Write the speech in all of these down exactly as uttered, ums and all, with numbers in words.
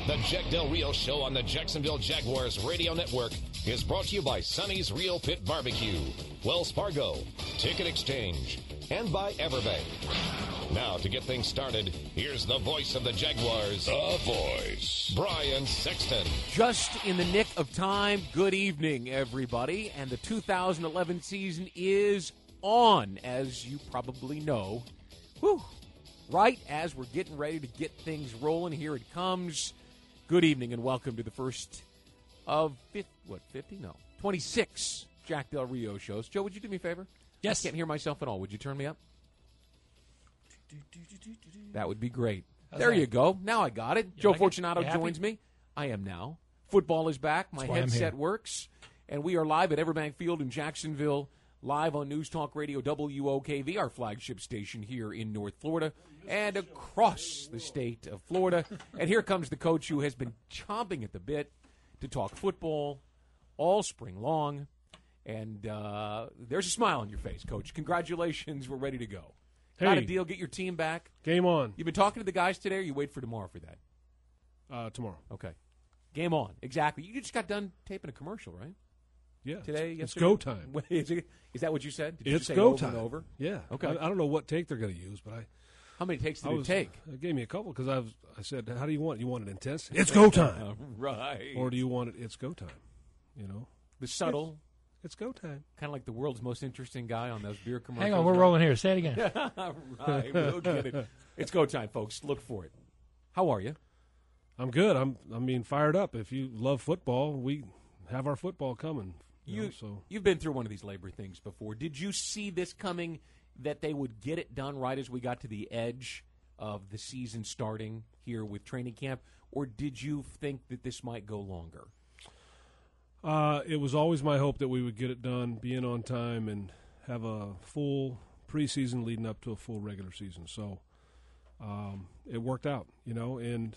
The Jack Del Rio Show on the Jacksonville Jaguars Radio Network is brought to you by Sonny's Real Pit Barbecue, Wells Fargo, Ticket Exchange, and by Everbank. Now, to get things started, here's the voice of the Jaguars, the voice, Brian Sexton. Just in the nick of time, good evening, everybody. And the two thousand eleven season is on, as you probably know. Whew. Right as we're getting ready to get things rolling, here it comes. Good evening and welcome to the first of, fifty, what, fifty? No, twenty-six Jack Del Rio shows. Joe, would you do me a favor? Yes. I can't hear myself at all. Would you turn me up? That would be great. How's there that? you go. Now I got it. You Joe like it? Fortunato You happy? joins me. I am now. Football is back. My That's why I'm headset here. works. And we are live at Everbank Field in Jacksonville, live on News Talk Radio W O K V, our flagship station here in North Florida and across the state of Florida. And here comes the coach who has been chomping at the bit to talk football all spring long. And uh, there's a smile on your face, Coach. Congratulations. We're ready to go. Got a Hey. deal. Get your team back. Game on. You've been talking to the guys today, or you wait for tomorrow for that? Uh, tomorrow. Okay. Game on. Exactly. You just got done taping a commercial, right? Yeah. Today, It's, it's yesterday? go time. Wait, Is, it, is that what you said? Did you It's say go over time. and over? Yeah. Okay. I, I don't know what take they're going to use, but I, How many takes did I it was, take? It gave me a couple because I was. I said, "How do you want it? You want it intense? It's go time, Right. or do you want it? It's go time. You know, The subtle, it's go time. kind of like the world's most interesting guy on those beer commercials. Hang on, we're right? rolling here. Say it again. Right. We'll get it. It's go time, folks. Look for it. How are you? I'm good. I'm. I'm being fired up. If you love football, we have our football coming. You, You, know, so You've been through one of these labor things before. Did you see this coming, that they would get it done right as we got to the edge of the season starting here with training camp, or did you think that this might go longer? Uh, it was always my hope that we would get it done, be in on time, and have a full preseason leading up to a full regular season. So um, it worked out, you know, and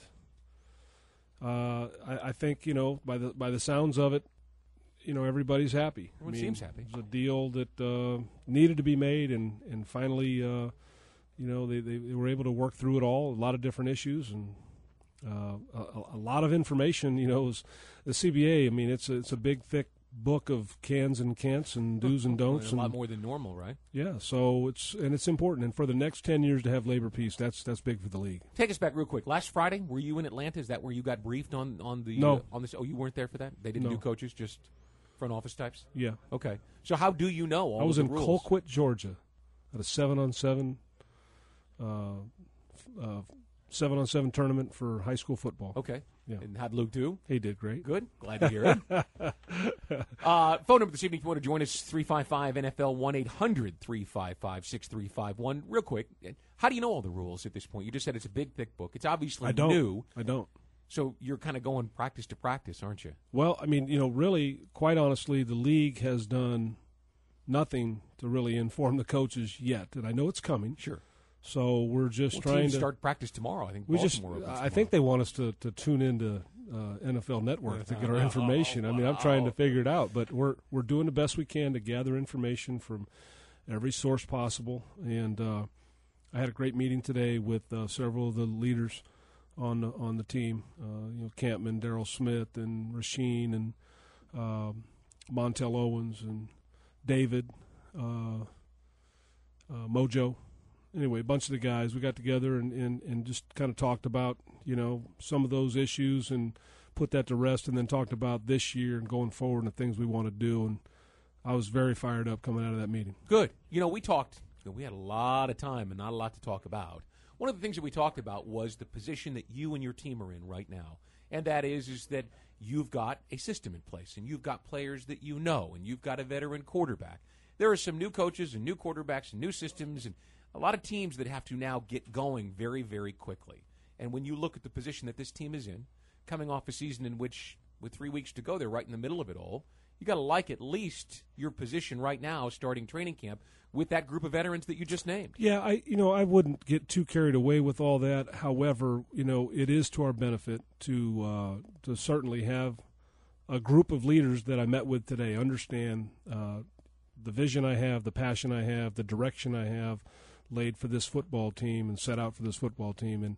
uh, I, I think, you know, by the by the sounds of it, you know, everybody's happy. Everyone seems happy. It was a deal that uh, needed to be made, and and finally, uh, you know, they, they they were able to work through it all. A lot of different issues and. Uh, a, a lot of information, you know, is the C B A. I mean, it's a, it's a big, thick book of cans and can'ts and do's and don'ts. A lot and, more than normal, right? yeah, so it's and it's important. And for the next ten years to have labor peace, that's that's big for the league. Take us back real quick. Last Friday, were you in Atlanta? Is that where you got briefed on on the No. uh, on this? Oh, you weren't there for that. They didn't No. do coaches, just front office types. Yeah, Okay. So how do you know all I was of in the rules? Colquitt, Georgia, at a seven on seven, uh, uh, seven on seven tournament for high school football. Okay. Yeah. And how'd Luke do? He did great. Good. Glad to hear it. uh, phone number this evening if you want to join us, three five five N F L, one eight hundred three five five six three five one. Real quick, how do you know all the rules at this point? You just said it's a big, thick book. It's obviously I don't. new, I don't. so you're kind of going practice to practice, aren't you? Well, I mean, you know, really, quite honestly, the league has done nothing to really inform the coaches yet, and I know it's coming. Sure. So we're just Well, trying teams to start practice tomorrow. I think We just, Baltimore opens I think they want us to, to tune into uh, N F L Network to get our information. I mean, I'm trying to figure it out, but we're we're doing the best we can to gather information from every source possible. And uh, I had a great meeting today with uh, several of the leaders on the, on the team. Uh, you know, Campman, Daryl Smith, and Rasheen, and um, Montel Owens, and David, uh, uh, Mojo. Anyway, a bunch of the guys, we got together and, and, and just kind of talked about, you know, some of those issues and put that to rest, and then talked about this year and going forward and the things we want to do. And I was very fired up coming out of that meeting. Good. You know, we talked, we had a lot of time and not a lot to talk about. One of the things that we talked about was the position that you and your team are in right now. And that is, is that you've got a system in place, and you've got players that you know, and you've got a veteran quarterback. There are some new coaches and new quarterbacks and new systems and a lot of teams that have to now get going very, very quickly. And when you look at the position that this team is in, coming off a season in which, with three weeks to go, they're right in the middle of it all, you got to like at least your position right now starting training camp with that group of veterans that you just named. Yeah, I you know I wouldn't get too carried away with all that. However, you know it is to our benefit to uh, to certainly have a group of leaders that I met with today understand uh, the vision I have, the passion I have, the direction I have laid for this football team and set out for this football team. And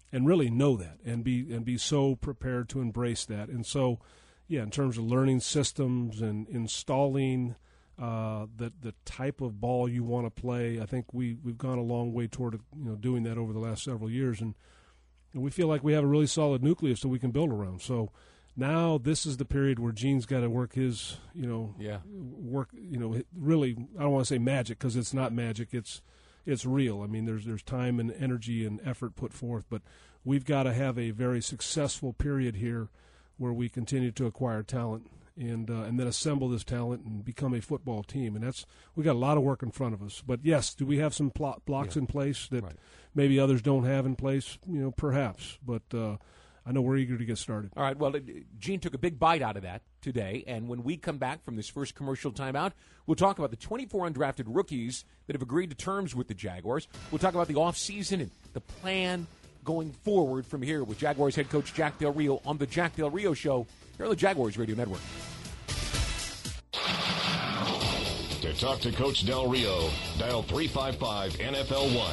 and really know that and be and be so prepared to embrace that. And so, yeah, in terms of learning systems and installing uh, the the type of ball you want to play, I think we we've gone a long way toward you know doing that over the last several years, and, and we feel like we have a really solid nucleus that we can build around. So now this is the period where Gene's got to work his you know yeah work you know really I don't want to say magic because it's not magic, it's it's real. I mean, there's there's time and energy and effort put forth, but we've got to have a very successful period here where we continue to acquire talent and uh, and then assemble this talent and become a football team. And that's we got a lot of work in front of us. But yes, do we have some plot blocks yeah. in place that right. maybe others don't have in place? You know, perhaps. But uh, I know we're eager to get started. All right. Well, Gene took a big bite out of that today, and when we come back from this first commercial timeout, we'll talk about the twenty-four undrafted rookies that have agreed to terms with the Jaguars. We'll talk about the offseason and the plan going forward from here with Jaguars head coach Jack Del Rio on the Jack Del Rio Show here on the Jaguars Radio Network. To talk to Coach Del Rio, dial three five five N F L one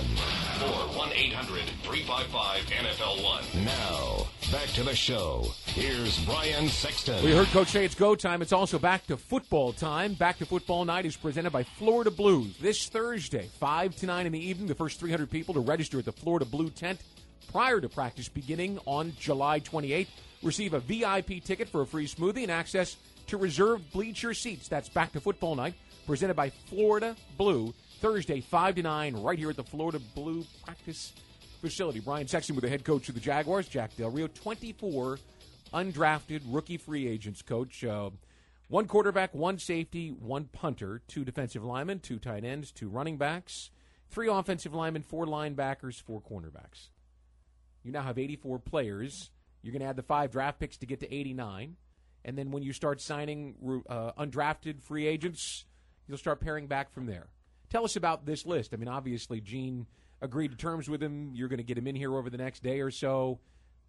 or one eight hundred three five five N F L one. Now, back to the show. Here's Brian Sexton. We heard Coach say it's go time. It's also back to football time. Back to Football Night is presented by Florida Blues. This Thursday, five to nine in the evening, the first three hundred people to register at the Florida Blue tent prior to practice beginning on July twenty-eighth. Receive a V I P ticket for a free smoothie and access to reserved bleacher seats. That's Back to Football Night, presented by Florida Blue, Thursday, five to nine, right here at the Florida Blue practice facility. Brian Sexton with the head coach of the Jaguars, Jack Del Rio, twenty-four undrafted rookie free agents, coach. Uh, one quarterback, one safety, one punter, two defensive linemen, two tight ends, two running backs, three offensive linemen, four linebackers, four cornerbacks. You now have eighty-four players. You're going to add the five draft picks to get to eighty-nine. And then when you start signing uh, undrafted free agents, you'll start paring back from there. Tell us about this list. I mean, obviously, Gene agreed to terms with him. You're going to get him in here over the next day or so.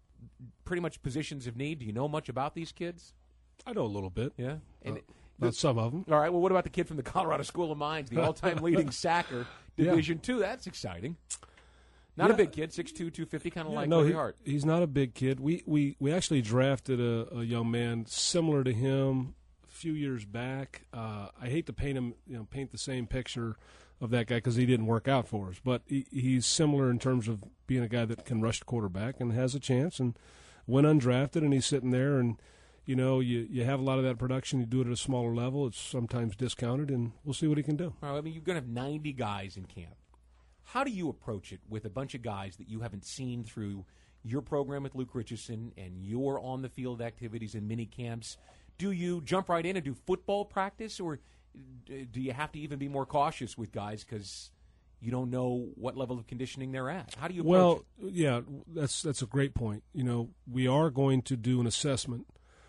Pretty much positions of need. Do you know much about these kids? I know a little bit. Yeah? And uh, Not some of them. All right. Well, what about the kid from the Colorado School of Mines, the all-time leading sacker, Division Two? That's exciting. Not yeah. a big kid, six two, two fifty, kind of yeah, like no, Larry he, Hart. He's not a big kid. We we, we actually drafted a, a young man similar to him a few years back. Uh, I hate to paint him, you know, paint the same picture of that guy because he didn't work out for us. But he, he's similar in terms of being a guy that can rush the quarterback and has a chance and went undrafted, and he's sitting there and, you know, you, you have a lot of that production. You do it at a smaller level. It's sometimes discounted, and we'll see what he can do. All right, I mean, you're going to have ninety guys in camp. How do you approach it with a bunch of guys that you haven't seen through your program with Luke Richardson and your on-the-field activities and mini camps? Do you jump right in and do football practice, or do you have to even be more cautious with guys because you don't know what level of conditioning they're at? How do you approach well, it? yeah, that's that's a great point. You know, we are going to do an assessment,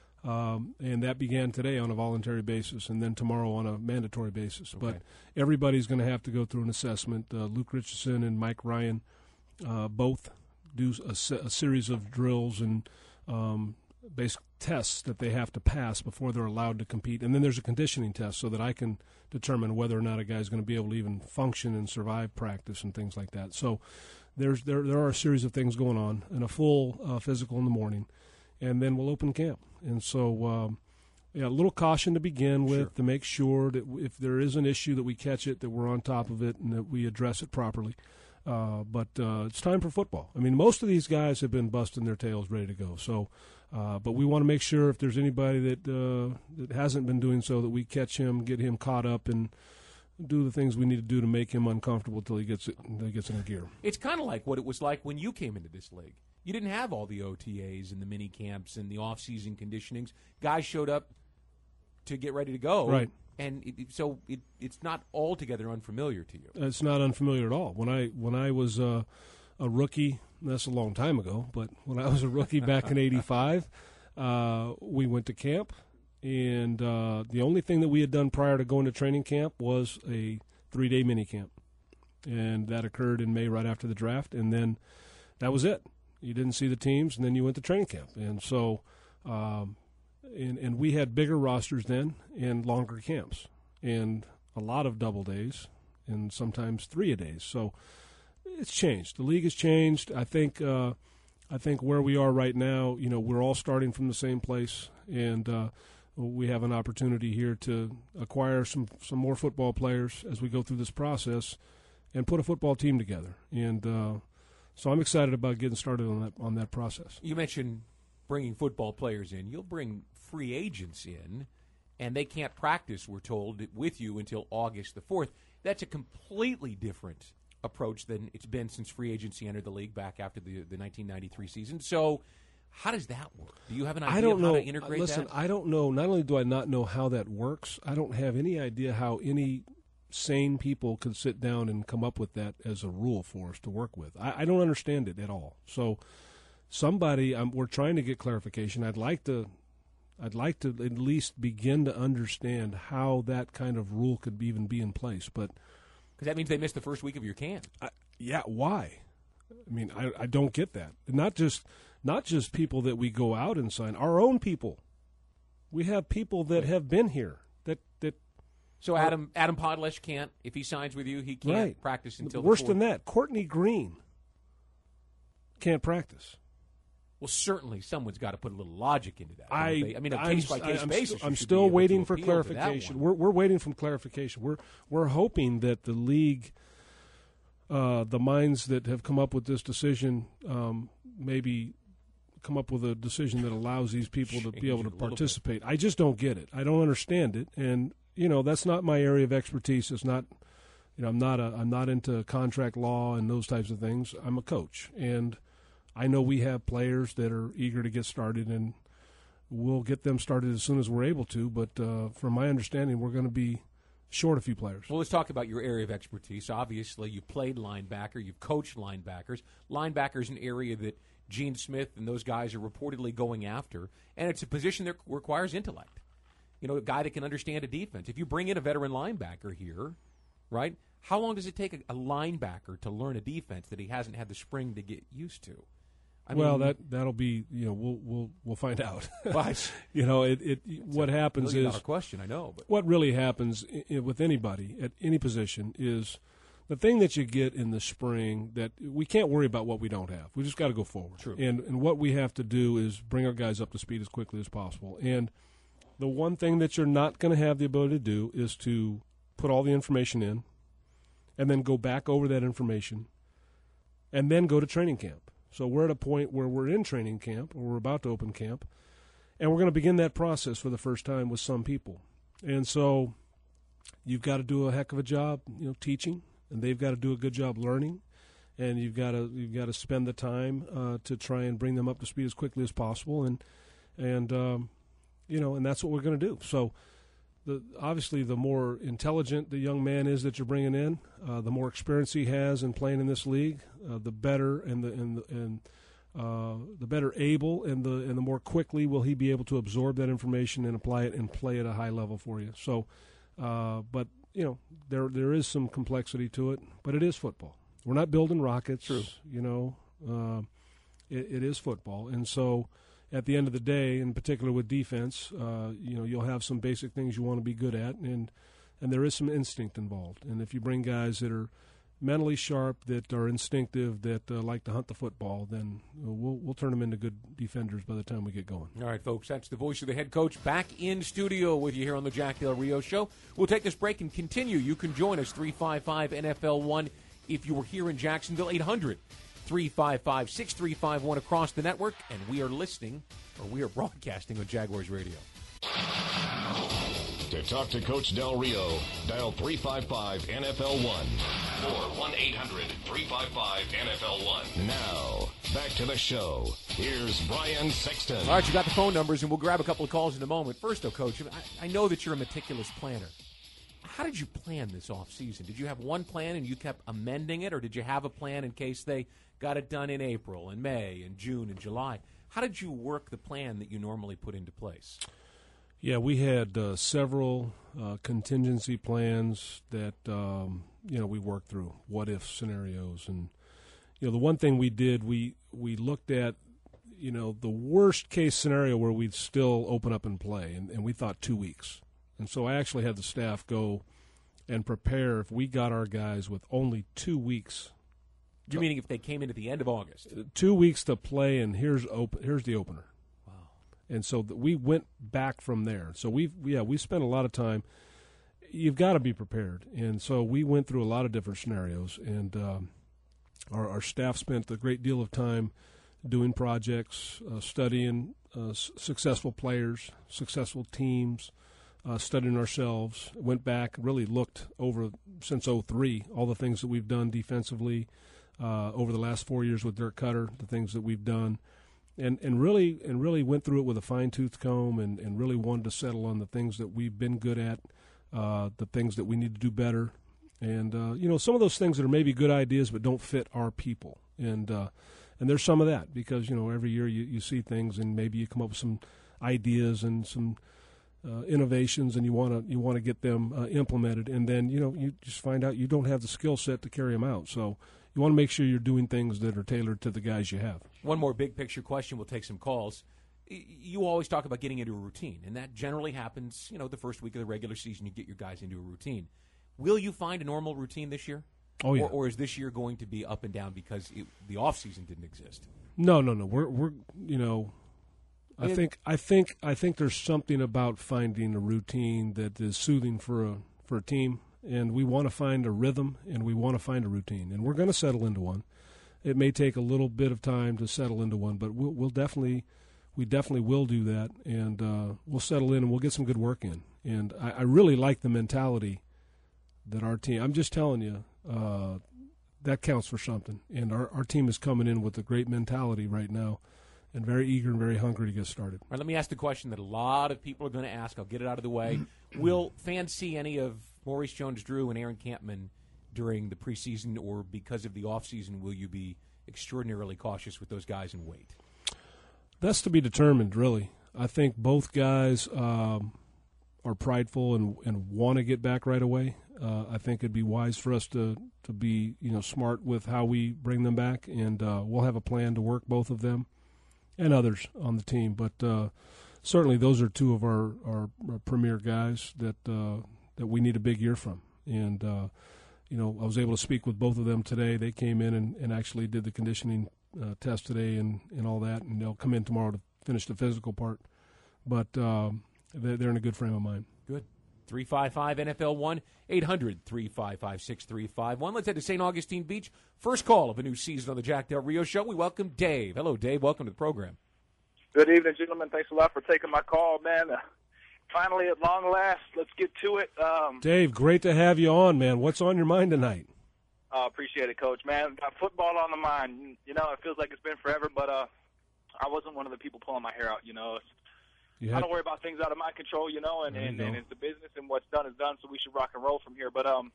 um, and that began today on a voluntary basis, and then tomorrow on a mandatory basis. Okay. But everybody's going to have to go through an assessment. Uh, Luke Richardson and Mike Ryan uh, both do a, se- a series of drills and um, basic tests that they have to pass before they're allowed to compete. And then there's a conditioning test so that I can determine whether or not a guy's going to be able to even function and survive practice and things like that. So there's there there are a series of things going on, and a full uh, physical in the morning, and then we'll open camp. And so um, yeah, a little caution to begin with Sure. to make sure that if there is an issue that we catch it, that we're on top of it, and that we address it properly. Uh, but uh, it's time for football. I mean, most of these guys have been busting their tails ready to go. So, uh, but we want to make sure if there's anybody that uh, that hasn't been doing so, that we catch him, get him caught up, and do the things we need to do to make him uncomfortable until he gets it, until he gets in gear. It's kind of like what it was like when you came into this league. You didn't have all the O T As and the mini camps and the off-season conditionings. Guys showed up to get ready to go. Right. And it, it- so it, it's not altogether unfamiliar to you. It's not unfamiliar at all. When I when I was uh, a rookie, that's a long time ago, but when I was a rookie back in eighty-five, uh, we went to camp, and uh, the only thing that we had done prior to going to training camp was a three-day mini camp, and that occurred in May right after the draft, and then that was it. You didn't see the teams, and then you went to training camp, and so um, and and we had bigger rosters then and longer camps, and a lot of double days, and sometimes three a days. So it's changed. The league has changed. I think uh, I think where we are right now, you know, we're all starting from the same place, and uh, we have an opportunity here to acquire some, some more football players as we go through this process and put a football team together. And uh, so I'm excited about getting started on that on that process. You mentioned bringing football players in. You'll bring free agents in, and they can't practice, we're told, with you until August the fourth. That's a completely different approach than it's been since free agency entered the league back after the, the nineteen ninety-three season. So how does that work? Do you have an idea I don't of know. how to integrate Listen, that? I don't know. Not only do I not know how that works, I don't have any idea how any sane people could sit down and come up with that as a rule for us to work with. I, I don't understand it at all. So somebody, um, we're trying to get clarification. I'd like to I'd like to at least begin to understand how that kind of rule could even be in place. But because that means they missed the first week of your camp. I, yeah, why? I mean, I, I don't get that. Not just not just people that we go out and sign, our own people. We have people that have been here. That that. So Adam Adam Podlesh can't, if he signs with you, he can't right. practice until Worse the than that, Courtney Green can't practice. Well, certainly someone's got to put a little logic into that. I, they? I mean, a I'm, case-by-case I'm basis. St- I'm you should still be able waiting to for appeal to that clarification. one. We're we're waiting for clarification. We're we're hoping that the league, uh, the minds that have come up with this decision, um, maybe come up with a decision that allows these people to Change be able it to a little participate. I just don't get it. I don't understand it, and you know that's not my area of expertise. It's not, you know, I'm not a I'm not into contract law and those types of things. I'm a coach, and I know we have players that are eager to get started, and we'll get them started as soon as we're able to. But uh, from my understanding, we're going to be short a few players. Well, let's talk about your area of expertise. Obviously, you played linebacker. You've coached linebackers. Linebacker is an area that Gene Smith and those guys are reportedly going after, and it's a position that requires intellect. You know, a guy that can understand a defense. If you bring in a veteran linebacker here, right, how long does it take a, a linebacker to learn a defense that he hasn't had the spring to get used to? I well, mean, that that'll be you know we'll we'll we'll find out. But, you know, it, it what happens is a question. I know, but what really happens I- I- with anybody at any position is the thing that you get in the spring that we can't worry about what we don't have. We just got to go forward. True. And and what we have to do is bring our guys up to speed as quickly as possible. And the one thing that you're not going to have the ability to do is to put all the information in, and then go back over that information, and then go to training camp. So we're at a point where we're in training camp, or we're about to open camp, and we're going to begin that process for the first time with some people. And so you've got to do a heck of a job, you know, teaching, and they've got to do a good job learning, and you've got to you've got to spend the time uh, to try and bring them up to speed as quickly as possible, and and um, you know, and that's what we're going to do. So. The, obviously, the more intelligent the young man is that you're bringing in, uh, the more experience he has in playing in this league, uh, the better and the and the, and uh, the better able and the and the more quickly will he be able to absorb that information and apply it and play at a high level for you. So, uh, but you know, there there is some complexity to it, but it is football. We're not building rockets. True. You know, uh, it, it is football, and so. At the end of the day, in particular with defense, uh, you know, you'll have some basic things you want to be good at, and and there is some instinct involved. And if you bring guys that are mentally sharp, that are instinctive, that uh, like to hunt the football, then we'll we'll turn them into good defenders by the time we get going. All right, folks, that's the voice of the head coach back in studio with you here on the Jack Del Rio Show. We'll take this break and continue. You can join us, three five five N F L one, if you were here in Jacksonville, eight hundred three five five, six three five one across the network, and we are listening, or we are broadcasting on Jaguars Radio. To talk to Coach Del Rio, dial three five five N F L one or one eight hundred three five five N F L one. Now, back to the show. Here's Brian Sexton. All right, you got the phone numbers, and we'll grab a couple of calls in a moment. First, though, Coach, I, I know that you're a meticulous planner. How did you plan this offseason? Did you have one plan and you kept amending it, or did you have a plan in case they got it done in April and May and June and July? How did you work the plan that you normally put into place? Yeah, we had uh, several uh, contingency plans that um, you know we worked through, what if scenarios, and you know the one thing we did we we looked at you know the worst case scenario where we'd still open up and play, and, and we thought two weeks, and so I actually had the staff go and prepare if we got our guys with only two weeks You're meaning if they came in at the end of August? Two weeks to play, and here's open. Here's the opener. Wow. And so th- we went back from there. So we've yeah we spent a lot of time. You've got to be prepared, and so we went through a lot of different scenarios, and um, our, our staff spent a great deal of time doing projects, uh, studying uh, s- successful players, successful teams, uh, studying ourselves. Went back, really looked over since oh three, all the things that we've done defensively uh, over the last four years with Dirk Cutter, the things that we've done, and and really and really went through it with a fine-tooth comb, and, and really wanted to settle on the things that we've been good at. Uh, the things that we need to do better, and uh, you know, some of those things that are maybe good ideas but don't fit our people, and uh, and there's some of that, because you know every year you, you see things and maybe you come up with some ideas and some uh, innovations, and you want to you want to get them uh, implemented, and then you know you just find out you don't have the skill set to carry them out. So you want to make sure you're doing things that are tailored to the guys you have. One more big picture question. We'll take some calls. You always talk about getting into a routine, and that generally happens, you know, the first week of the regular season, you get your guys into a routine. Will you find a normal routine this year? Oh, yeah. Or, or is this year going to be up and down because it, the offseason didn't exist? No, no, no. We're, we're you know, I it, think, I think, I think there's something about finding a routine that is soothing for a for a team, and we want to find a rhythm, and we want to find a routine, and we're going to settle into one. It may take a little bit of time to settle into one, but we'll, we'll definitely. We definitely will do that, and uh, we'll settle in and we'll get some good work in. And I, I really like the mentality that our team – I'm just telling you, uh, that counts for something. And our, our team is coming in with a great mentality right now and very eager and very hungry to get started. All right, let me ask the question that a lot of people are going to ask. I'll get it out of the way. Will fans see any of Maurice Jones-Drew and Aaron Campman during the preseason, or because of the offseason, will you be extraordinarily cautious with those guys and wait? That's to be determined, really. I think both guys um, are prideful and, and want to get back right away. Uh, I think it'd be wise for us to, to be you know smart with how we bring them back, and uh, we'll have a plan to work both of them and others on the team. But uh, certainly those are two of our, our, our premier guys that uh, that we need a big year from. And uh, you know, I was able to speak with both of them today. They came in and, and actually did the conditioning Uh, test today and, and all that, and they'll come in tomorrow to finish the physical part. But um, they're, they're in a good frame of mind. Good. three five five N F L one, eight hundred, three five five, six three five one. Let's head to Saint Augustine Beach. First call of a new season on the Jack Del Rio Show. We welcome Dave. Hello, Dave. Welcome to the program. Good evening, gentlemen. Thanks a lot for taking my call, man. Uh, finally, at long last, let's get to it. Um, Dave, great to have you on, man. What's on your mind tonight? Uh, appreciate it, Coach. Man, got football on the mind. You know, it feels like it's been forever, but uh, I wasn't one of the people pulling my hair out. You know, you I don't worry about things out of my control. You know, and, and, and it's the business, and what's done is done. So we should rock and roll from here. But um,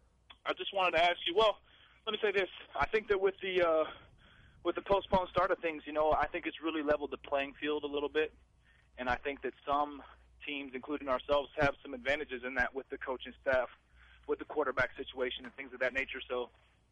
I just wanted to ask you. Well, let me say this. I think that with the uh, with the postponed start of things, you know, I think it's really leveled the playing field a little bit, and I think that some teams, including ourselves, have some advantages in that with the coaching staff, with the quarterback situation and things of that nature. So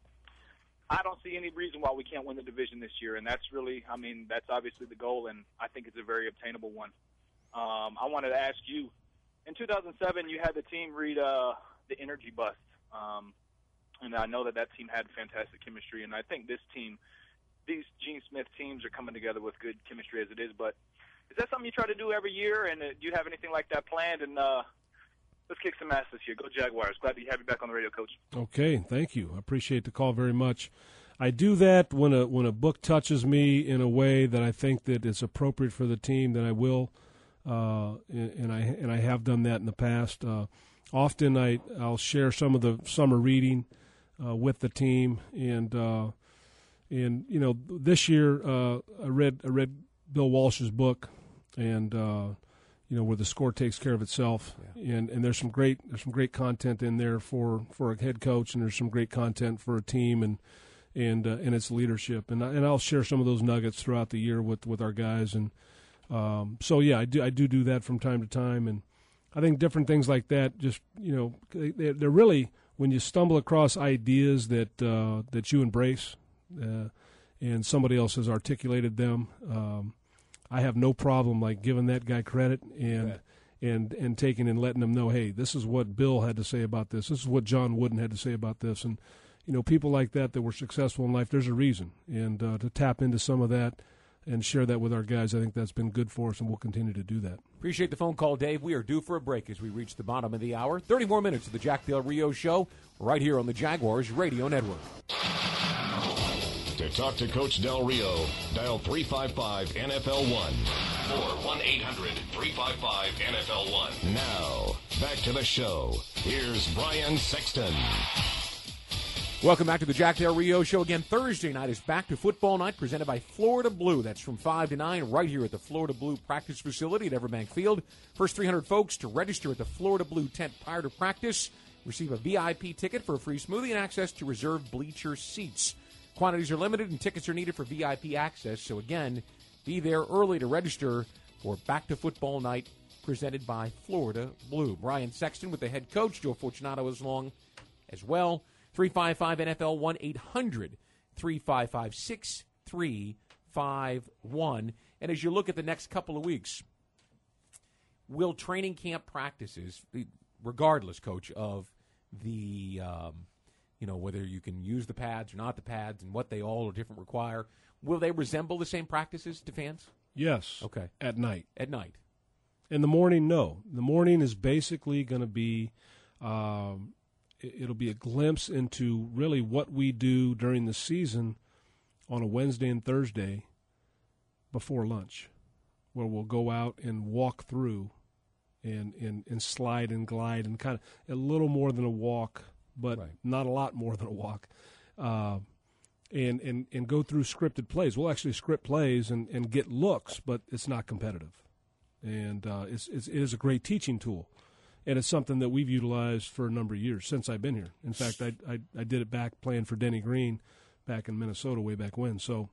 I don't see any reason why we can't win the division this year, and that's really, I mean, that's obviously the goal, and I think it's a very obtainable one. Um, I wanted to ask you, in two thousand seven, you had the team read uh, The Energy Bus, um, and I know that that team had fantastic chemistry, and I think this team, these Gene Smith teams are coming together with good chemistry as it is, but is that something you try to do every year, and uh, do you have anything like that planned? And uh, let's kick some ass this year. Go Jaguars. Glad to have you back on the radio, Coach. Okay, thank you. I appreciate the call very much. I do that when a when a book touches me in a way that I think that is appropriate for the team, then I will, uh, and, and I and I have done that in the past. Uh, often I, I'll share some of the summer reading uh, with the team, and uh, and you know this year uh, I read I read Bill Walsh's book, and uh, you know, where the score takes care of itself, yeah. and and there's some great there's some great content in there for, for a head coach, and there's some great content for a team and and uh, and its leadership, and I, and I'll share some of those nuggets throughout the year with, with our guys, and um, so yeah, I do I do do that from time to time, and I think different things like that, just you know, they, they're really when you stumble across ideas that uh, that you embrace, uh, and somebody else has articulated them. Um, I have no problem like giving that guy credit and yeah. and and taking and letting them know, hey, this is what Bill had to say about this. This is what John Wooden had to say about this, and you know, people like that that were successful in life, there's a reason. And uh, to tap into some of that and share that with our guys, I think that's been good for us, and we'll continue to do that. Appreciate the phone call, Dave. We are due for a break as we reach the bottom of the hour. thirty more minutes of the Jack Del Rio Show right here on the Jaguars Radio Network. To talk to Coach Del Rio, dial three five five N F L one or one eight hundred three five five N F L one. Now, back to the show. Here's Brian Sexton. Welcome back to the Jack Del Rio Show. Again, Thursday night is Back to Football Night presented by Florida Blue. That's from five to nine right here at the Florida Blue practice facility at Everbank Field. First three hundred folks to register at the Florida Blue tent prior to practice receive a V I P ticket for a free smoothie and access to reserved bleacher seats. Quantities are limited and tickets are needed for V I P access. So, again, be there early to register for Back to Football Night presented by Florida Blue. Brian Sexton with the head coach. Joe Fortunato is along as well. three five five N F L one eight hundred three five five six three five one. And as you look at the next couple of weeks, will training camp practices, regardless, Coach, of the, um, you know, whether you can use the pads or not the pads and what they all or different require, will they resemble the same practices to fans? Yes. Okay. At night. At night. In the morning, no. The morning is basically going to be um, – it'll be a glimpse into really what we do during the season on a Wednesday and Thursday before lunch, where we'll go out and walk through and, and, and slide and glide and kind of a little more than a walk, but right. not a lot more than a walk, uh, and, and, and go through scripted plays. We'll actually script plays and, and get looks, but it's not competitive. And uh, it's, it's, it is a great teaching tool. And it's something that we've utilized for a number of years since I've been here. In fact, I, I, I did it back playing for Denny Green back in Minnesota way back when. So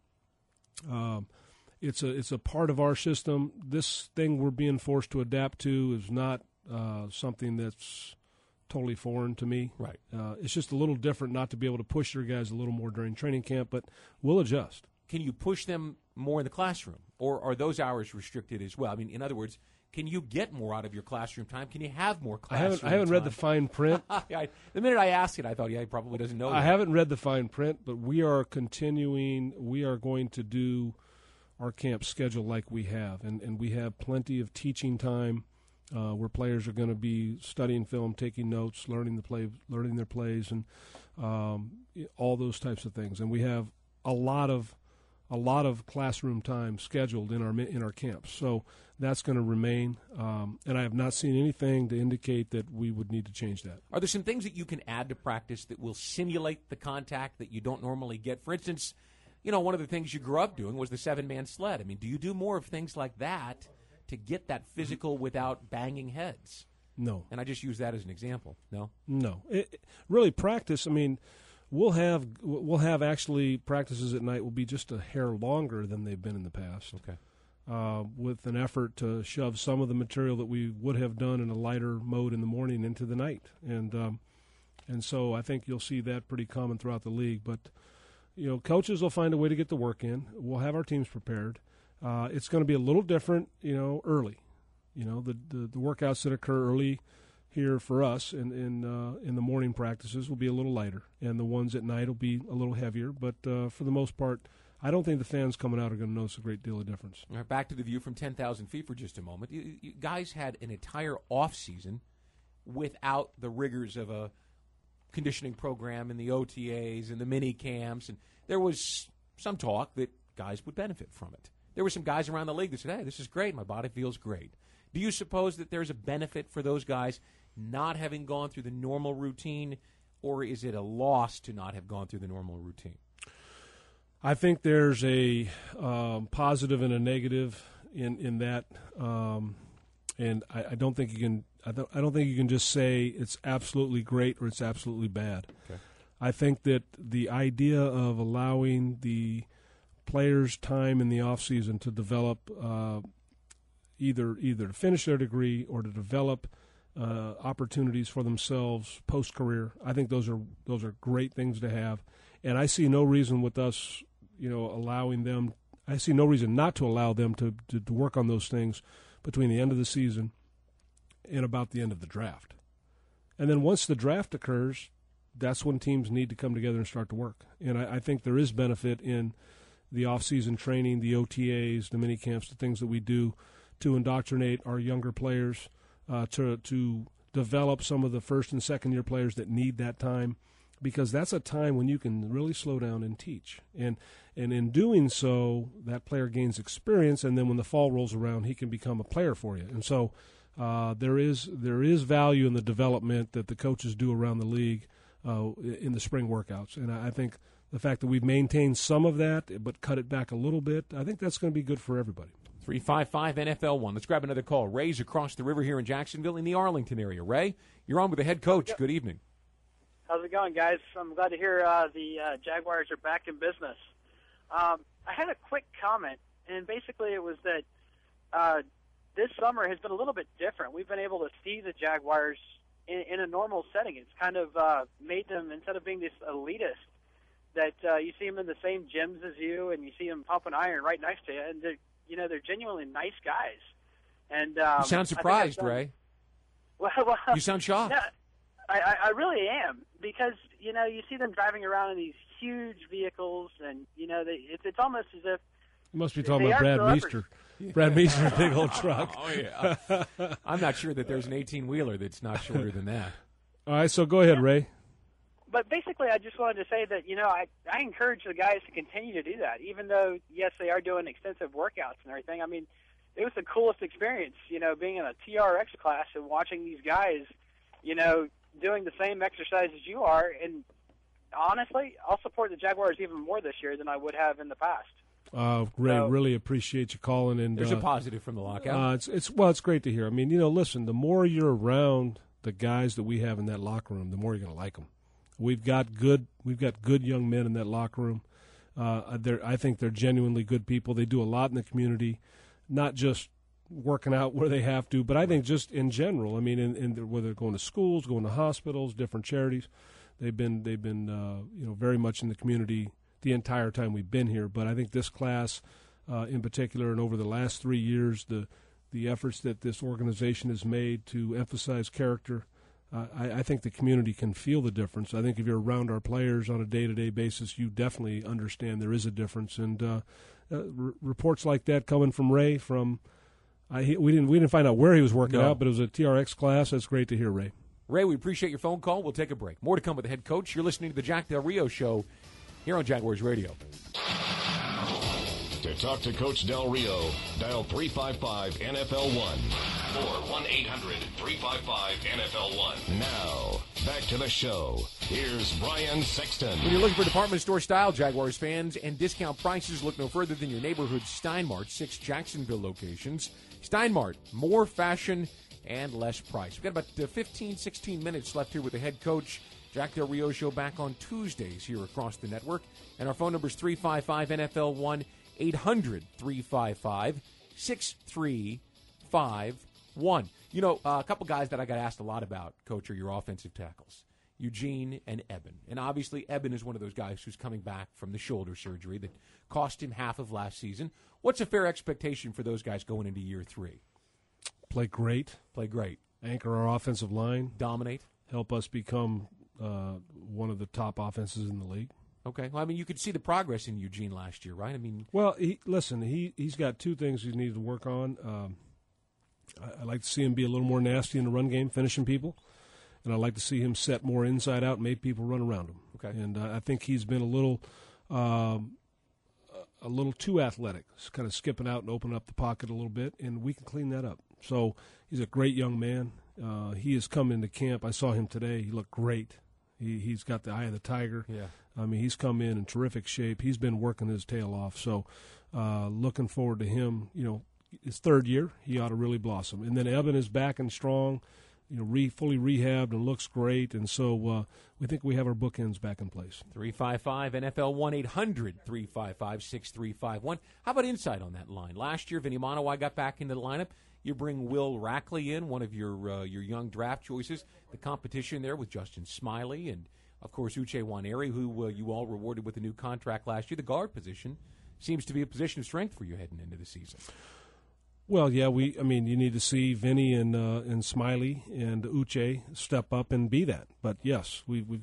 um, it's a it's a part of our system. This thing we're being forced to adapt to is not uh, something that's totally foreign to me. Right. Uh, it's just a little different not to be able to push your guys a little more during training camp, but we'll adjust. Can you push them more in the classroom, or are those hours restricted as well? I mean, in other words, can you get more out of your classroom time? Can you have more classroom I haven't, I haven't time? read the fine print. I, the minute I asked it, I thought, yeah, he probably doesn't know I that. haven't read the fine print, but we are continuing. We are going to do our camp schedule like we have, and, and we have plenty of teaching time uh, where players are going to be studying film, taking notes, learning the play, learning their plays, and um, all those types of things. And we have a lot of a lot of classroom time scheduled in our in our camps. So that's going to remain, um, and I have not seen anything to indicate that we would need to change that. Are there some things that you can add to practice that will simulate the contact that you don't normally get? For instance, you know, one of the things you grew up doing was the seven-man sled. I mean, do you do more of things like that to get that physical without banging heads? No. And I just use that as an example. No? No. It, it, really, practice, I mean, we'll have we'll have actually practices at night will be just a hair longer than they've been in the past. Okay. Uh, with an effort to shove some of the material that we would have done in a lighter mode in the morning into the night. And um, and so I think you'll see that pretty common throughout the league. But, you know, coaches will find a way to get the work in. We'll have our teams prepared. Uh, it's going to be a little different, you know, early. You know, the, the, the workouts that occur early here for us in in, uh, in the morning practices will be a little lighter, and the ones at night will be a little heavier. But uh, for the most part, I don't think the fans coming out are going to notice a great deal of difference. All right, back to the view from ten thousand feet for just a moment. You, you guys had an entire off season without the rigors of a conditioning program and the O T As and the mini camps, and there was some talk that guys would benefit from it. There were some guys around the league that said, hey, this is great, my body feels great. Do you suppose that there's a benefit for those guys not having gone through the normal routine, or is it a loss to not have gone through the normal routine? I think there's a um, positive and a negative in in that, um, and I, I don't think you can. I don't, I don't think you can just say it's absolutely great or it's absolutely bad. Okay. I think that the idea of allowing the players time in the off season to develop, uh, either either to finish their degree or to develop uh, opportunities for themselves post career, I think those are those are great things to have, and I see no reason with us. You know, allowing them, I see no reason not to allow them to, to, to work on those things between the end of the season and about the end of the draft. And then once the draft occurs, that's when teams need to come together and start to work. And I, I think there is benefit in the off-season training, the O T As, the mini camps, the things that we do to indoctrinate our younger players, uh, to to develop some of the first and second year players that need that time, because that's a time when you can really slow down and teach. And and in doing so, that player gains experience, and then when the fall rolls around, he can become a player for you. And so uh, there is there is value in the development that the coaches do around the league uh, in the spring workouts. And I, I think the fact that we've maintained some of that but cut it back a little bit, I think that's going to be good for everybody. three five five N F L one. Let's grab another call. Ray's across the river here in Jacksonville in the Arlington area. Ray, you're on with the head coach. Good evening. How's it going, guys? I'm glad to hear uh, the uh, Jaguars are back in business. Um, I had a quick comment, and basically it was that uh, this summer has been a little bit different. We've been able to see the Jaguars in, in a normal setting. It's kind of uh, made them, instead of being this elitist, that uh, you see them in the same gyms as you, and you see them pumping iron right next to you, and they're, you know, they're genuinely nice guys. And um, you sound surprised, done, Ray. Well, well, you sound shocked. Yeah, I, I really am, because, you know, you see them driving around in these huge vehicles, and, you know, they, it's, it's almost as if you must be talking about Brad Meester. Yeah. Brad Meester's big old truck. Oh, yeah. I'm not sure that there's an eighteen-wheeler that's not shorter than that. All right, so go ahead, Ray. But basically, I just wanted to say that, you know, I, I encourage the guys to continue to do that, even though, yes, they are doing extensive workouts and everything. I mean, it was the coolest experience, you know, being in a T R X class and watching these guys, you know, doing the same exercises you are. And honestly, I'll support the Jaguars even more this year than I would have in the past. Uh, Ray, so, really appreciate you calling. And there's uh, a positive from the lockout. Uh, it's, it's well, it's great to hear. I mean, you know, listen, the more you're around the guys that we have in that locker room, the more you're going to like them. We've got good. We've got good young men in that locker room. Uh, they're, I think they're genuinely good people. They do a lot in the community, not just working out where they have to, but I think just in general. I mean, in, in whether they're going to schools, going to hospitals, different charities, they've been they've been uh, you know very much in the community the entire time we've been here. But I think this class, uh, in particular, and over the last three years, the the efforts that this organization has made to emphasize character. Uh, I, I think the community can feel the difference. I think if you're around our players on a day-to-day basis, you definitely understand there is a difference. And uh, uh, r- reports like that coming from Ray, from I, he, we didn't we didn't find out where he was working no. out, but it was a T R X class. That's great to hear, Ray. Ray, we appreciate your phone call. We'll take a break. More to come with the head coach. You're listening to the Jack Del Rio Show here on Jaguars Radio. To talk to Coach Del Rio, dial three five five N F L one or one eight hundred three five five N F L one. Now, back to the show. Here's Brian Sexton. When you're looking for department store style, Jaguars fans, and discount prices, look no further than your neighborhood Steinmart, six Jacksonville locations. Steinmart, more fashion and less price. We've got about fifteen, sixteen minutes left here with the head coach. Jack Del Rio Show back on Tuesdays here across the network. And our phone number is three five five N F L one, eight hundred three five five six three five one. You know, uh, a couple guys that I got asked a lot about, Coach, are your offensive tackles, Eugene and Eben. And obviously, Eben is one of those guys who's coming back from the shoulder surgery that cost him half of last season. What's a fair expectation for those guys going into year three? Play great. Play great. Anchor our offensive line. Dominate. Help us become uh, one of the top offenses in the league. Okay. Well, I mean, you could see the progress in Eugene last year, right? I mean, well, he, listen, he he's got two things he needs to work on. Um, I, I like to see him be a little more nasty in the run game, finishing people, and I like to see him set more inside out, and make people run around him. Okay. And uh, I think he's been a little, um, a little too athletic, just kind of skipping out and opening up the pocket a little bit, and we can clean that up. So he's a great young man. Uh, he has come into camp. I saw him today. He looked great. He he's got the eye of the tiger. Yeah. I mean, he's come in in terrific shape. He's been working his tail off. So uh, looking forward to him. You know, his third year, he ought to really blossom. And then Eben is back and strong, you know, re, fully rehabbed and looks great. And so uh, we think we have our bookends back in place. three five five N F L one, eight hundred three five five six three five one. How about insight on that line? Last year, Vinny Monowai got back into the lineup. You bring Will Rackley in, one of your uh, your young draft choices. The competition there with Justin Smiley and, of course, Uche Nwaneri, who uh, you all rewarded with a new contract last year. The guard position seems to be a position of strength for you heading into the season. Well, yeah, we. I mean, you need to see Vinny and uh, and Smiley and Uche step up and be that. But yes, we we've got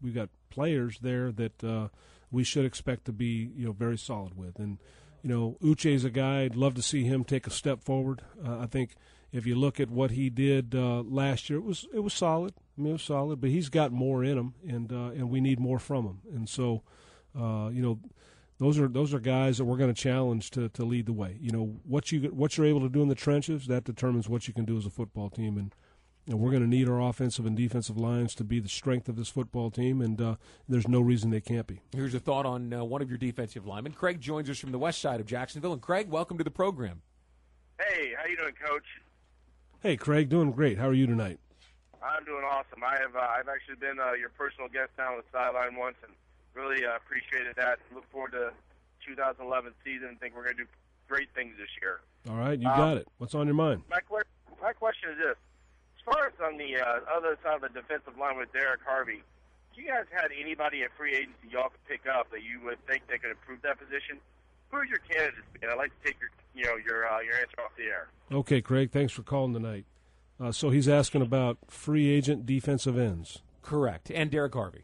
we got players there that uh, we should expect to be, you know, very solid with. And, you know, Uche's a guy, I'd love to see him take a step forward. Uh, I think if you look at what he did uh, last year, it was it was solid. I mean, it was solid, but he's got more in him, and uh, and we need more from him. And so, uh, you know, those are those are guys that we're going to challenge to, to lead the way. You know, what you what you're able to do in the trenches, that determines what you can do as a football team. And, and we're going to need our offensive and defensive lines to be the strength of this football team, and uh, there's no reason they can't be. Here's a thought on uh, one of your defensive linemen. Craig joins us from the west side of Jacksonville. And, Craig, welcome to the program. Hey, how you doing, Coach? Hey, Craig, doing great. How are you tonight? I'm doing awesome. I have uh, I've actually been uh, your personal guest down on the sideline once, and really uh, appreciated that. Look forward to two thousand eleven season and think we're going to do great things this year. All right, you um, got it. What's on your mind? My, my question is this. As far as on the uh, other side of the defensive line with Derek Harvey, do you guys had anybody at free agency y'all could pick up that you would think they could improve that position? Who are your candidates? And I'd like to take your you know your uh, your answer off the air. Okay, Craig, thanks for calling tonight. Uh, so he's asking about free agent defensive ends. Correct. And Derek Harvey.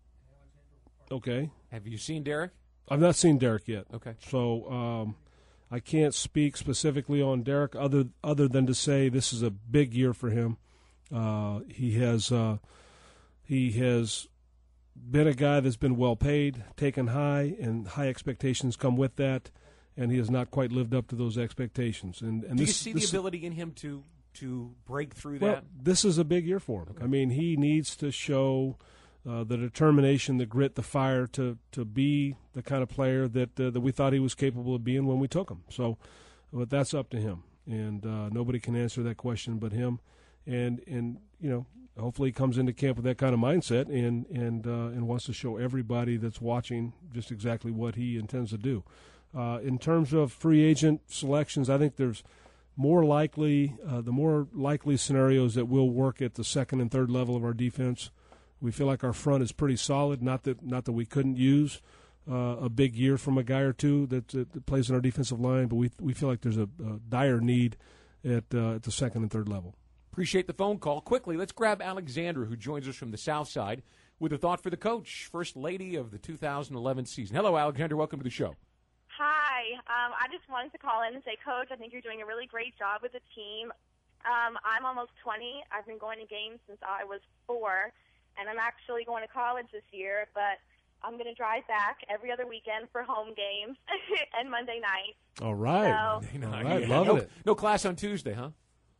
Okay. Have you seen Derek? I've not seen Derek yet. Okay. So um, I can't speak specifically on Derek other other than to say this is a big year for him. Uh, he has uh, he has been a guy that's been well paid, taken high, and high expectations come with that, and he has not quite lived up to those expectations. And, and Do this, you see this, the ability in him to to break through well, that? This is a big year for him. Okay. I mean, he needs to show uh, the determination, the grit, the fire to, to be the kind of player that uh, that we thought he was capable of being when we took him. So, but that's up to him, and uh, nobody can answer that question but him. And and you know, hopefully he comes into camp with that kind of mindset and and uh, and wants to show everybody that's watching just exactly what he intends to do. Uh, in terms of free agent selections, I think there's more likely uh, the more likely scenarios that will work at the second and third level of our defense. We feel like our front is pretty solid. Not that not that we couldn't use uh, a big year from a guy or two that, that plays in our defensive line, but we we feel like there's a, a dire need at uh, at the second and third level. Appreciate the phone call. Quickly, let's grab Alexandra, who joins us from the south side, with a thought for the coach, first lady of the two thousand eleven season. Hello, Alexandra. Welcome to the show. Hi. Um, I just wanted to call in and say, Coach, I think you're doing a really great job with the team. Um, I'm almost twenty. I've been going to games since I was four, and I'm actually going to college this year, but I'm going to drive back every other weekend for home games and Monday night. All right. So, All right. Loving no, it. No class on Tuesday, huh?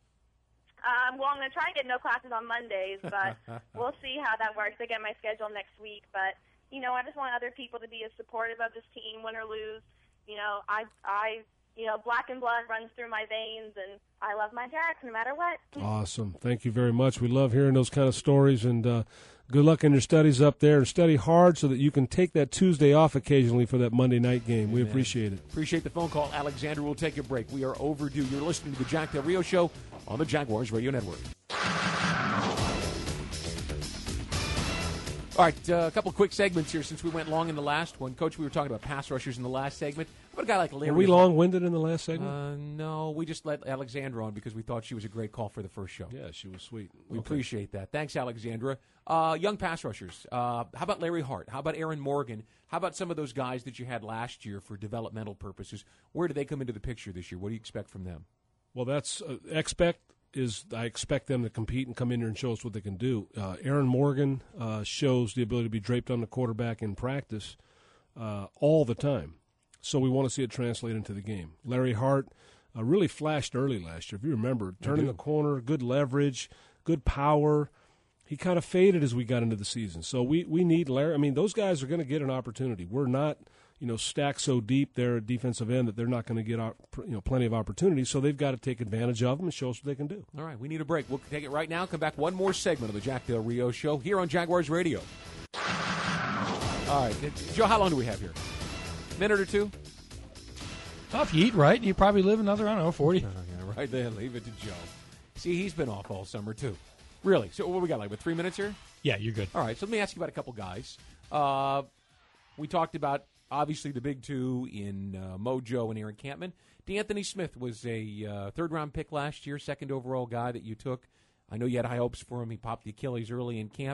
Um, well, I'm going to try and get no classes on Mondays, but we'll see how that works. I get my schedule next week. But, you know, I just want other people to be as supportive of this team, win or lose. You know, I, I, you know, black and blood runs through my veins, and I love my Jacks no matter what. Awesome. Thank you very much. We love hearing those kind of stories, and uh, good luck in your studies up there, and study hard so that you can take that Tuesday off occasionally for that Monday night game. We Amen. Appreciate it. Appreciate the phone call, Alexander. We'll take a break. We are overdue. You're listening to the Jack Del Rio Show on the Jaguars Radio Network. All right, uh, a couple of quick segments here since we went long in the last one. Coach, we were talking about pass rushers in the last segment. How about a guy like Larry? Were we long-winded in the last segment? Uh, no, we just let Alexandra on because we thought she was a great call for the first show. Yeah, she was sweet. We Okay. appreciate that. Thanks, Alexandra. Uh, young pass rushers. Uh, how about Larry Hart? How about Aaron Morgan? How about some of those guys that you had last year for developmental purposes? Where do they come into the picture this year? What do you expect from them? Well, that's uh, expect is I expect them to compete and come in here and show us what they can do. Uh, Aaron Morgan uh, shows the ability to be draped on the quarterback in practice uh, all the time. So we want to see it translate into the game. Larry Hart uh, really flashed early last year. If you remember, turning the corner, good leverage, good power. He kind of faded as we got into the season. So we, we need Larry. I mean, those guys are going to get an opportunity. We're not, you know, stacked so deep there at defensive end that they're not going to get, you know, plenty of opportunities. So they've got to take advantage of them and show us what they can do. All right, we need a break. We'll take it right now. Come back one more segment of the Jack Del Rio Show here on Jaguars Radio. All right, Joe, how long do we have here? A minute or two? Well, if you eat right, you probably live another, I don't know, forty. Oh, yeah, right there. Leave it to Joe. See, he's been off all summer, too. Really? So what we got, like, with three minutes here? Yeah, you're good. All right, so let me ask you about a couple guys. Uh, we talked about, obviously, the big two in uh, Mojo and Aaron Campman. DeAnthony Smith was a uh, third-round pick last year, second overall guy that you took. I know you had high hopes for him. He popped the Achilles early in camp.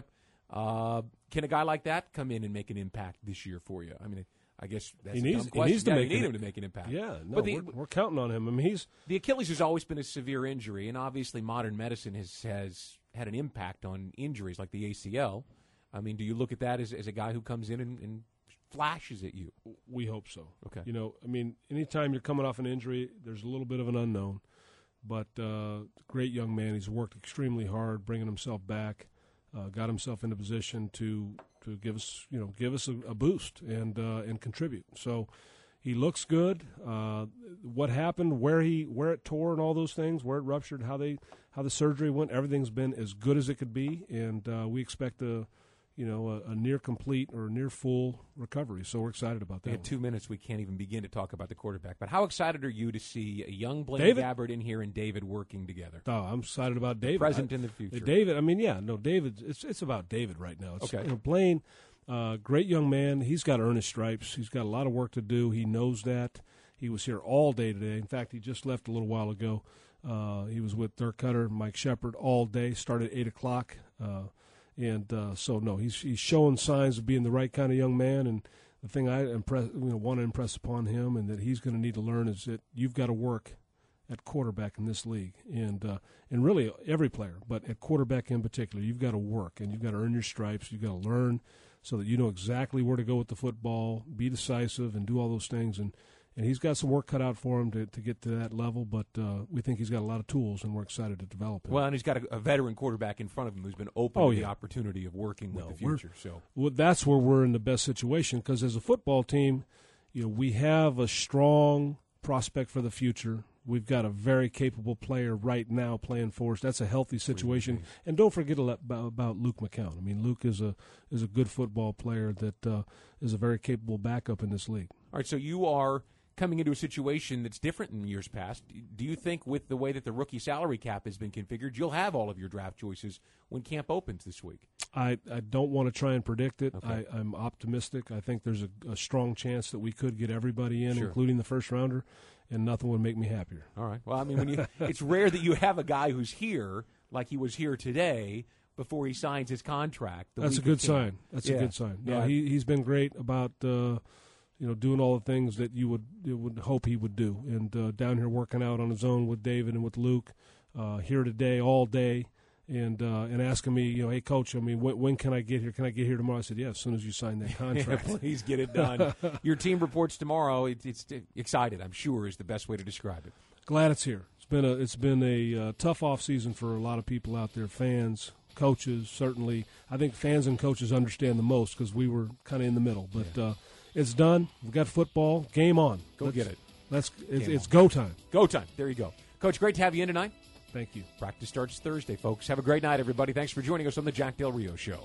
Uh, can a guy like that come in and make an impact this year for you? I mean, I guess that's he a needs, dumb question. He needs to yeah, make you need an, him to make an impact. Yeah, no, but the, we're, we're counting on him. I mean, he's the Achilles has always been a severe injury, and obviously modern medicine has has had an impact on injuries like the A C L. I mean, do you look at that as, as a guy who comes in and, and flashes at you? We hope so. Okay. You know, I mean, anytime you're coming off an injury, there's a little bit of an unknown. But uh, great young man. He's worked extremely hard, bringing himself back. Uh, got himself in a position to to give us, you know, give us a, a boost and uh, and contribute. So he looks good. Uh, what happened, where he where it tore, and all those things, where it ruptured, how they how the surgery went, everything's been as good as it could be, and uh, we expect a you know a, a near complete or near full recovery. So we're excited about that. We had two minutes. We can't even begin to talk about the quarterback. But how excited are you to see a young Blaine David? Gabbert in here and David working together? Oh, I'm excited about David. Present I, in the future. David, I mean, yeah, no, David. It's it's about David right now. It's, Okay. You know, Blaine, uh, great young man. He's got to earn his stripes. He's got a lot of work to do. He knows that. He was here all day today. In fact, he just left a little while ago. Uh, he was with Dirk Cutter, Mike Shepard all day. Started at eight o'clock. Uh, And uh, so, no, he's he's showing signs of being the right kind of young man. And the thing I impress, you know, want to impress upon him and that he's going to need to learn is that you've got to work at quarterback in this league, and uh, and really every player, but at quarterback in particular, you've got to work and you've got to earn your stripes. You've got to learn so that you know exactly where to go with the football, be decisive, and do all those things. And And he's got some work cut out for him to, to get to that level, but uh, we think he's got a lot of tools, and we're excited to develop him. Well, and he's got a, a veteran quarterback in front of him who's been open oh, to yeah. the opportunity of working with No, the future. So well, that's where we're in the best situation, because as a football team, you know, we have a strong prospect for the future. We've got a very capable player right now playing for us. That's a healthy situation. And don't forget about, about Luke McCown. I mean, Luke is a is a good football player that uh, is a very capable backup in this league. All right, so you are coming into a situation that's different than years past. Do you think with the way that the rookie salary cap has been configured, you'll have all of your draft choices when camp opens this week? I, I don't want to try and predict it. Okay. I, I'm optimistic. I think there's a, a strong chance that we could get everybody in, Sure. including the first rounder, and nothing would make me happier. All right. Well, I mean, when you, it's rare that you have a guy who's here, like he was here today, before he signs his contract. The That's a week good of camp. sign. That's Yeah. a good sign. No, Yeah. he, he's been great about uh, you know, doing all the things that you would you would hope he would do. And uh, down here working out on his own with David and with Luke, uh, here today, all day, and uh, and asking me, you know, hey, Coach, I mean, when, when can I get here? Can I get here tomorrow? I said, yeah, as soon as you sign that contract. Yeah, please get it done. Your team reports tomorrow. It, it's excited, I'm sure, is the best way to describe it. Glad it's here. It's been a it's been a uh, tough off season for a lot of people out there, fans, coaches. Certainly, I think fans and coaches understand the most because we were kind of in the middle. But yeah. uh, it's done. We've got football. Game on. Go let's, get it. Let's. It's, Game it's on. go time. Go time. There you go, Coach. Great to have you in tonight. Thank you. Practice starts Thursday, folks. Have a great night, everybody. Thanks for joining us on the Jack Del Rio Show.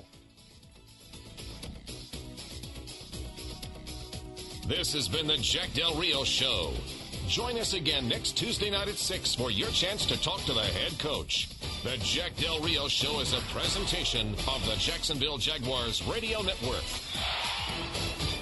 This has been the Jack Del Rio Show. Join us again next Tuesday night at six for your chance to talk to the head coach. The Jack Del Rio Show is a presentation of the Jacksonville Jaguars Radio Network.